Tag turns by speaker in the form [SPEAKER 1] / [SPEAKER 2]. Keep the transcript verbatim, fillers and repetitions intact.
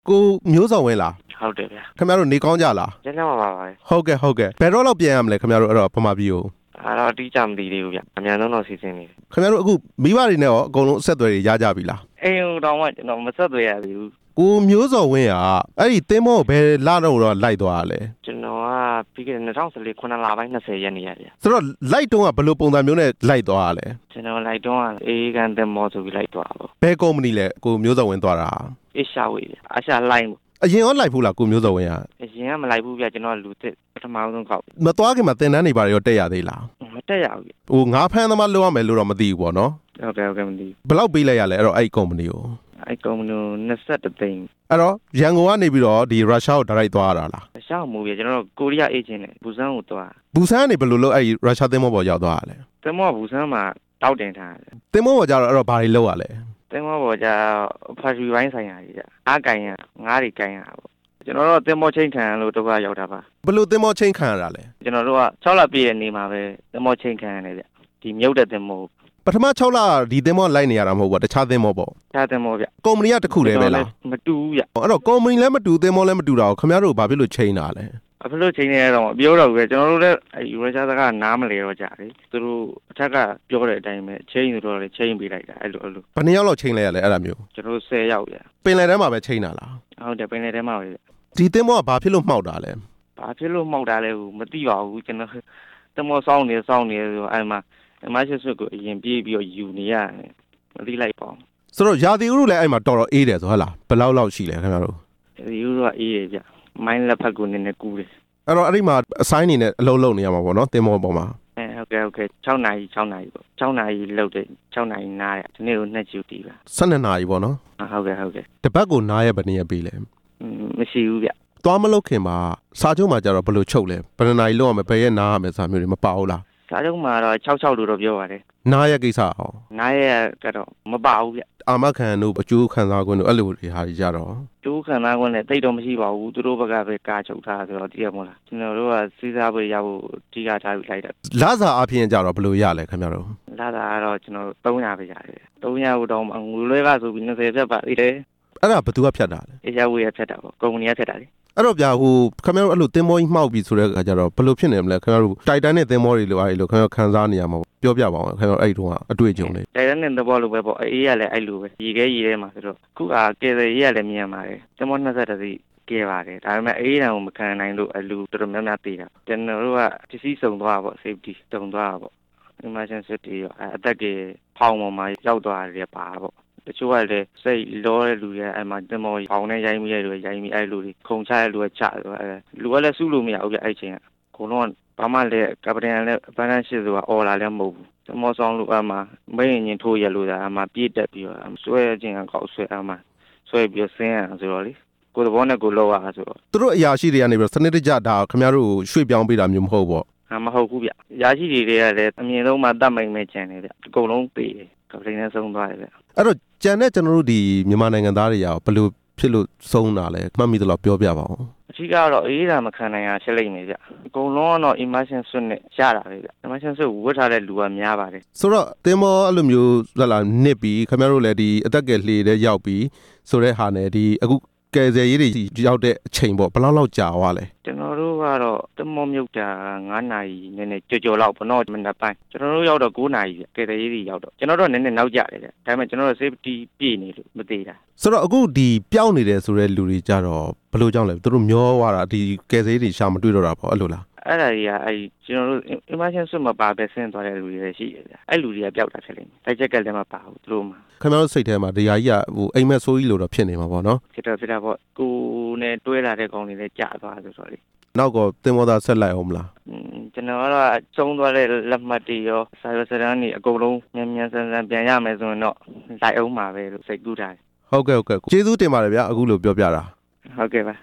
[SPEAKER 1] ကိုမျိုးစောဝင်လား
[SPEAKER 2] ဟုတ်တယ်ဗျာ
[SPEAKER 1] ခင်ဗျားတို့နေကောင်းကြလား
[SPEAKER 2] ကျန်းမာပါပါ
[SPEAKER 1] ဟုတ်ကဲ့ဟုတ်ကဲ့ဘယ်တော့လောက်ပြန်ရမလဲခင်ဗျားတို့အဲ့တော့ဗမာပြည်ကို
[SPEAKER 2] အဲ့တော့အတိအကျမသိသေးဘူးဗျအများဆုံးတော့စီစဉ်နေတယ်
[SPEAKER 1] ခင်ဗျားတို့အခုမိဘတွေနဲ့ရောအကုန်လုံးအဆက်အသွယ်တွေရကြပြီလား
[SPEAKER 2] အိမ်တော်မှကျွန်တော်မဆက်သွယ်ရသေးဘူး
[SPEAKER 1] ကိုမျိုးစောဝင်းကအဲ့ဒီတင်းမောဘယ်လတော့တော့လိုက်သွားလဲ
[SPEAKER 2] ကျွန်တော်ကပြီးခဲ့တဲ့၂၀၁၄ခုနှစ်လပိုင်း၂၀ရက်နေ့ရဗျ
[SPEAKER 1] ဆိုတော့လိုက်တုံးကဘယ်လိုပုံစံမျိုးနဲ့လိုက်သွားရလဲ
[SPEAKER 2] ကျွန်တော်လိုက်တုံးကအေးကန်တင်းမောဆိုပြီးလိုက်သွားပါ
[SPEAKER 1] ဘယ်ကုမ္ပဏီလဲကိုမျိုးစောဝင်းသွားတာ
[SPEAKER 2] အေရှာဝေးဗျအရှာလိုက်
[SPEAKER 1] အရင်ရောလိုက်ဘူးလားကိုမျိုးစောဝင်း
[SPEAKER 2] ကအရင်ကမလိုက်ဘူးဗျကျွန်တော်လူသစ်ပထမဆုံးကောက်
[SPEAKER 1] မသွားခင်မှာတင်တန်းနေပါရောတက်ရသေးလား
[SPEAKER 2] မတက်ရဘူး
[SPEAKER 1] ဟိုငါးဖမ်းသမားလုပ်ရမယ်လို့တော့မသိဘူးပေါ့နော်
[SPEAKER 2] ဟုတ်ကဲ့ဟုတ်ကဲ့မသိ
[SPEAKER 1] ဘယ်လောက်ပေးလိုက်ရလဲအဲ့တော့အဲ့ကုမ္ပဏီကို
[SPEAKER 2] အဲ့ကုမ္ပဏီကို၂၁သိန်း
[SPEAKER 1] အဲ့တော့ရန်ကုန်ကနေပြီးတော့ဒီရုရှားကိုဒါရိုက်သွားရတာလား
[SPEAKER 2] ရုရှားကိုမဟုတ်ဗျကျွန်တော်တို့ကိုရီးယားအေဂျင့်နဲ့ဘူဆန်ကိုသွား
[SPEAKER 1] ဘူဆန်ကနေဘယ်လိုလုပ်အဲ့ရုရှားသင်းမောပေါ်ရောက်သွားရလဲ
[SPEAKER 2] သင်းမောဘူဆန်မှာတောက်တင်ထားတယ်
[SPEAKER 1] သင်းမောပေါ်ကျတော့အဲ့တော့ဘာတွေလုပ်ရလဲ
[SPEAKER 2] သင်းမောပေါ်ကျဖာရှူဝိုင်းဆိုင်ရာကြီးကအားကန်ရငားတွေကန်ရပေါ့ကျွန်တော်တို့သင်းမောချင်းခံလို့ဒုက္ခရောက်တာပါ
[SPEAKER 1] ဘယ်လိုသင်းမောချင်းခံရတာလဲ
[SPEAKER 2] ကျွန်တော်တို့က၆လပြည့်တဲ့နေ့မှာပဲသင်းမောချင်းခံရတယ်ဗျဒီမြုပ်တဲ့သင်းမော
[SPEAKER 1] ပထမ၆လဒီသင်းမောလိုက်နေရတာမဟုတ်ဘူးတခြားသင်းမောပေါ့
[SPEAKER 2] တခြားသင်းမောဗျ
[SPEAKER 1] ကုမ္ပဏီကတစ်ခုတည်းပဲလား
[SPEAKER 2] မတူဘူးဗျ
[SPEAKER 1] အဲ့တော့ကုမ္ပဏီလည်းမတူသင်းမောလည်းမတူတာကိုခင်ဗျားတို့ဘာဖြစ်လို့ချိန်တာလဲ
[SPEAKER 2] ဘာဖြစ်လို့ချိန်နေရတော့ပြောတော့ပဲကျွန်တော်တို့လည်းအဲယူရချာစကားနားမလဲတော့ကြတယ်သူတို့အထက်ကပြောတဲ့အတိုင်းပဲချိန်ဆိုတော့လည်းချိန်ပေးလိုက်တာအဲ့လိုအဲ့လို
[SPEAKER 1] ဘယ်နှစ်ယောက်လောက်ချိန်လိုက်ရလဲအဲ့ဒါမျိုး
[SPEAKER 2] ကျွန်တော်တို့၁၀ယောက်ဗျ
[SPEAKER 1] ပင်လယ်ထဲမှာပဲချိန်တာလား
[SPEAKER 2] ဟုတ်တယ်ပင်လယ်ထဲမှာပဲ
[SPEAKER 1] ဒီသင်းမောကဘာဖြစ်လို့မှောက်တာလဲ
[SPEAKER 2] ဘာဖြစ်လို့မှောက်တာလဲဟိုမသိပါဘူးကျွန်တော်သင်းမောစောင်းနေစောင်းနေဆိုအဲ့မှာအမရှိဆွတ်ကိုအရင်ပြေးပြီးတော့ယူနေရတယ်မသိလိုက်ပါဘူး
[SPEAKER 1] ဆိုတော့ရာသီဥတုလည်းအဲ့မှာတော်တော်အေးတယ်ဆိုဟုတ်လားဘယ်လောက်လောက်ရှိလဲခင်ဗျားတို့
[SPEAKER 2] ရာသီဥတုကအေးရဗျမိုင်းလက်ဖက်ကိုနည်းနည်းကူးတယ်
[SPEAKER 1] အဲ့တော့အဲ့ဒီမှာအဆိုင်နေနဲ့အလုံးလုံးနေရမှာပေါ့နော်သင်းမောပေါ်မှာ
[SPEAKER 2] အဲဟုတ်ကဲ့ဟုတ်ကဲ့၆နာရီ၆နာရီပေါ့၆နာရီလောက်တယ်၆နာရီနားရဒီနေ့တော့နှစ်ကျူတီးပါ
[SPEAKER 1] ၁၂နာရီပေါ့နော်
[SPEAKER 2] ဟုတ်ကဲ့ဟုတ်ကဲ့
[SPEAKER 1] တပတ်ကိုနားရဘယ်နည်းပေးလဲ
[SPEAKER 2] မရှိဘူးဗျ
[SPEAKER 1] သွားမလုပ်ခင်မှာစာချုပ်မှာကြတော့ဘယ်လိုချုပ်လဲဘယ်နှစ်နာရီလောက်ရမယ်ဘယ်ရက်နားရမယ်စာမျိုးတွေမပါဘူးလား
[SPEAKER 2] စာချုပ်မှာတော့၆၆လို့တော့ပြောပါတယ်
[SPEAKER 1] နားရကိစ္စအောင်
[SPEAKER 2] နားရကတော့မပါဘူးဗျ
[SPEAKER 1] အာမခံတို့အကျိုးခံစားခွင့်တို့အဲ့လိုတွေဟာကြီးကြတော့
[SPEAKER 2] အကျိုးခံစားခွင့်လည်းတိတ်တော့မရှိပါဘူးသူတို့ဘက်ကပဲကာချုပ်ထားဆိုတော့တည်ရမို့လားကျွန်တော်တို့ကစီးစားဖို့ရဖို့တိကျထားပြီးလိုက်တာ
[SPEAKER 1] လစာအပြင်ကြတော့ဘယ်လိုရလဲခင်ဗျားတို့
[SPEAKER 2] လစာကတော့ကျွန်တော်၃၀၀ပဲရတယ်၃၀၀တော့ငွေလွှဲကဆိုပြီး၂၀ဖြတ်ပါသေးတယ်
[SPEAKER 1] အဲ့ဒါဘယ်သူကဖြတ်တာလဲ
[SPEAKER 2] အေရှာဝေးကဖြတ်တာပေါ့ကုမ္ပဏီကဖြတ်တာလေ
[SPEAKER 1] အဲ့တော့ဗျာဟိုခင်ဗျားတို့အဲ့လိုသင်းမောကြီးမှောက်ပြီဆိုတဲ့အခါကျတော့ဘယ်လိုဖြစ်နေမလဲခင်ဗျားတို့တိုက်တန်နဲ့သင်းမောတွေလိုအဲ့လိုခင်ဗျားခံစားနေရမှာပြောပြပါအောင်ခင်ဗျားတို့အဲ့တုန်းကအတွေ့အကြုံလေး
[SPEAKER 2] တိုက်တန်နဲ့သဘောလိုပဲပေါ့အေးရလည်းအဲ့လိုပဲရေခဲရေထဲမှာဆိုတော့ခုကကဲရေရလည်းမြင်ပါတယ်သင်းမော၂၁စီကဲပါတယ်ဒါပေမဲ့အေးတံကိုမခံနိုင်လို့အလူတော်တော်များများသေးတာကျွန်တော်တို့ကပစ္စည်းစုံသွားပေါ့ safety စုံသွားပေါ့ emergency တွေရောအသက်ကြီးဖောင်းပေါ်မှာရောက်သွားတယ်ပါပေါ့တချို့ကလည်းစိတ်လောတဲ့လူတွေအဲ့မှာတင်မောပေါင်နဲ့ရိုင်းမိတဲ့လူတွေရိုင်းမိအဲ့လူတွေခုံချတဲ့လူကချဆိုအဲ့လူကလည်းစုလို့မရဘူးပြအဲ့ချင်းကခုလုံးကဘာမှလည်းကပတန်လည်းဘန်းရှစ်ဆိုတာအော်လာလည်းမဟုတ်ဘူးတင်မောဆောင်လူအမှမင်းရင်ထိုးရလို့ဒါအမှပြည့်တက်ပြီးတော့ဆွဲချင်းကကောက်ဆွဲအမှဆွဲပြီးဆင်းရဆိုတော့လေကိုယ်တဘောနဲ့ကိုလောက်ရဆိုတော့
[SPEAKER 1] သူတို့အရာရှိတွေကနေပြီးစနစ်တကျဒါခင်ဗျားတို့ရွှေ့ပြောင်းပေးတာမျိုးမဟုတ်ပေါ့
[SPEAKER 2] ဟာမဟုတ်ဘူးဗျ။ရာရှိတွေကလည်းအမြင်ဆုံးမှတတ်မိန်မဲ့ကြံနေဗျ။အကုန်လုံးပေးတယ်။ကပလင်းနဲ့ဆုံးသွားတယ်ဗျ
[SPEAKER 1] ။အဲ့တော့ကြံတဲ့ကျွန်တော်တို့ဒီမြန်မာနိုင်ငံသားတွေရောဘယ်လိုဖြစ်လို့ဆုံးတာလဲမှတ်မိသလားပြောပြပါဦး
[SPEAKER 2] ။အထူးကတော့အေးတာမခံနိုင်ရဖြစ်လိမ့်မယ်ဗျ။အကုန်လုံးကတော့ immersion suit နဲ့ရတာပဲဗျ။ immersion suit ဝတ်ထားတဲ့လူကများပါတယ်
[SPEAKER 1] ။ဆိုတော့သင်္ဘောအဲ့လိုမျိုးဟလာနစ်ပြီးခင်ဗျားတို့လည်းဒီအသက်ကယ်လှေတဲ့ရောက်ပြီးဆိုတဲ့ဟာနဲ့ဒီအခုကယ်ဆယ်ရေးတွေရောက်တဲ့အချိန်ပေါ့ဘယ်လောက်လောက်ကြာသွားလဲ
[SPEAKER 2] ကျွန်တော်တို့ကတော့တမောမြုပ်တာ၅နာရီနည်းနည်းကြော်ကြော်လောက်ဘနော်မနက်ပိုင်းကျွန်တော်တို့ရောက်တော့၉နာရီကယ်ဆယ်ရေးတွေရောက်တော့ကျွန်တော်တို့နည်းနည်းနောက်ကျတယ်ဗျဒါပေမဲ့ကျွန်တော်တို့ safety ပြည့်နေလို့မသေးတာ
[SPEAKER 1] ဆိုတော့အခုဒီပျောက်နေတယ်ဆိုတဲ့လူတွေကြတော့ဘယ်လိုကြောင့်လဲသူတို့မျောသွားတာဒီကယ်ဆယ်ရေးတွေရှာမတွေ့တော့တာပေါ့အဲ့လိုလား
[SPEAKER 2] အဲ့ဒါကြီးကအဲ့ကျွန်တော်တို့ emergency ဆွတ်မပါပဲဆင်းသွားတဲ့လူတွေလည်းရှိတယ်ဗျအဲ့လူတွေကပျောက်တာဖြစ်လိမ့်မယ်တိုက်ချက်ကလည်းမပါဘူးသူတို့မှာ
[SPEAKER 1] ခင်ဗျားတို့စိတ်ထဲမှာဒီဟာကြီးကဟိုအိမ်မက်ဆိုးကြီးလို့တော့ဖြစ်နေမှာပေါ့နော်
[SPEAKER 2] ဖြစ်တော့ဖြစ်တာပေါ့ကိုနဲ့တွဲလာတဲ့ကောင်တွေလည်းကြာသွားဆိုတော့လေ
[SPEAKER 1] နောက်တော့သင်္ဘောသားဆက်လိုက်အောင်မလား
[SPEAKER 2] อืมကျွန်တော်ကတော့ကျုံသွားတဲ့လက်မှတ်တွေရောစာရွက်စာတမ်းတွေအကုန်လုံးမြန်မြန်ဆန်ဆန်ပြန်ရမယ်ဆိုရင်တော့လိုက်အောင်ပါပဲလို့စိတ်ကူးထားတယ်
[SPEAKER 1] ဟုတ်ကဲ့ဟုတ်ကဲ့ကျေးဇူးတင်ပါတယ်ဗျာအခုလိုပြောပြတာ
[SPEAKER 2] ဟုတ်ကဲ့ပါ